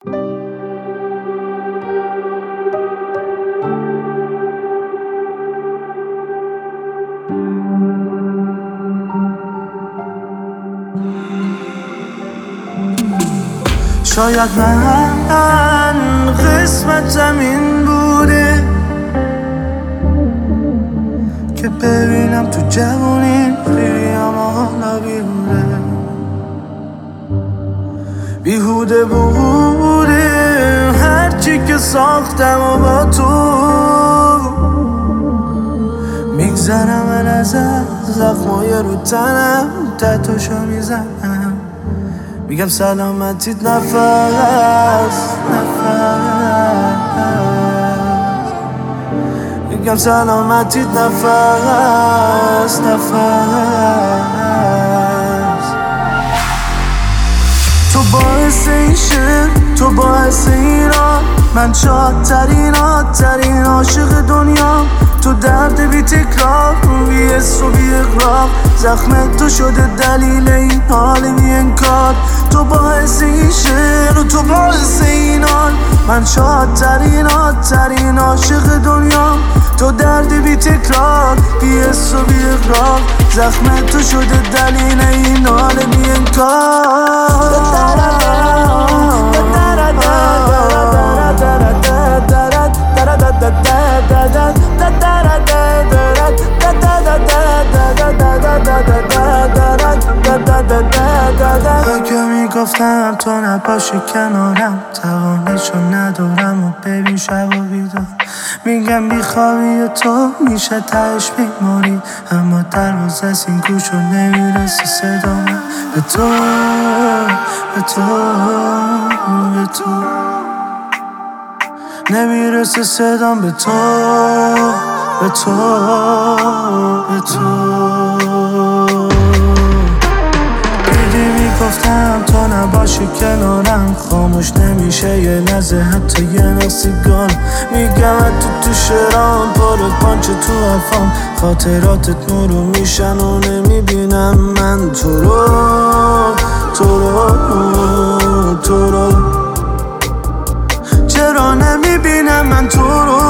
شاید من قسمتم این بوده که ببینم تو جوونی پیریم حالا بیهوده بوده هرچی که ساختم و با تو میگذرم من از زخمای رو تنم تتوشو میزنم میگم سلامتیت نفس میگم سلامتیت نفس تو باعث این شعر، تو باعث ایران، من شادترین عاشق دنیا. تو درد بی تکرار، بی حس و بی اقرار، زخم تو شده دلیل این حال بی انکار. تو باعث این شعر و تو باعث این حال، من شادترین عاشق دنیا. تو درد بی تکرار، بی حس و بی اقرار، زخم تو شده دلیل این حال بی انکار. اگه میگفتم تو نباشی کنارم، توانشو ندارم و ببین شب و بیدار. میگم بیخوابی تو میشه تهش بیماری، اما دروازه از این گوشو نمیرسی صدا من به تو نمیرسه صدام به تو گفتم تو نباشی کنارم، خاموش نمیشه یه لحظه حتی یه نسیگان. میگم تو شرام پارت پانچه تو حرفام، خاطراتت نورو میشن و نمیبینم من تو رو چرا نمیبینم من تو رو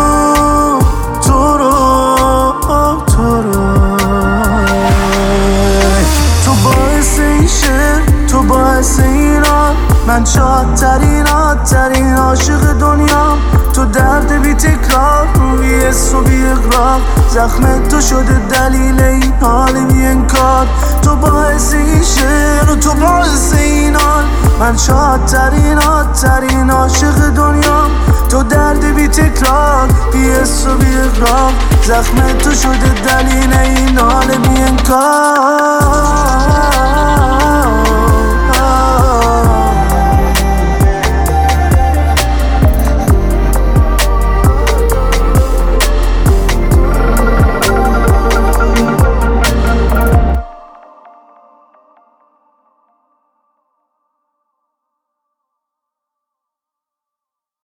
تو باعث این شعر، تو باعث ایران، من شادترین عاشق دنیا. تو درد بی تکرار، بی حس و بی اقرار، زخم تو شده دلیل این حال بی انکار. تو باعث این شعر و تو باعث این حال، من شادترین عاشق دنیا. تو درد بی تکرار، بی حس و بی اقرار، زخم تو شده دلیل